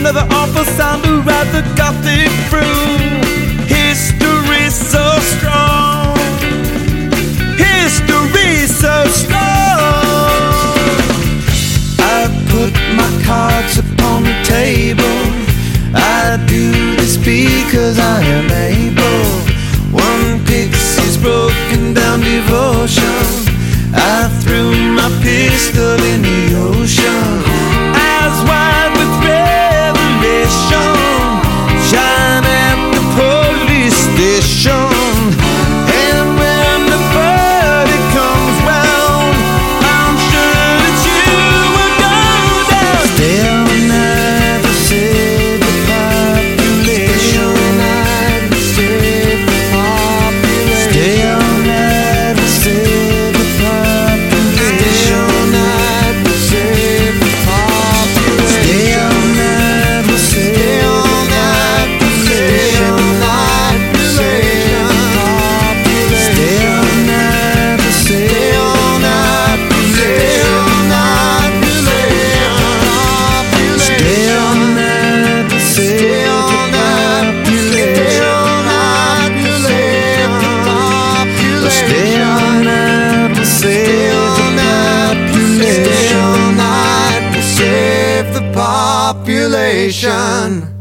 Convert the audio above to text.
another awful sound to ride the Gothic through. History's so strong. History's so strong. I put my cards upon the table. I do this because I am able. One pixie's broken down devotion. I threw my pistol in the ocean. Eyes wide with revelation. Shine at the police station. And when the verdict comes round, I'm sure that you will go down. Stay all night to save the population. Stay all night to save the population. Stay all night to save the population. Stay all night to save the population.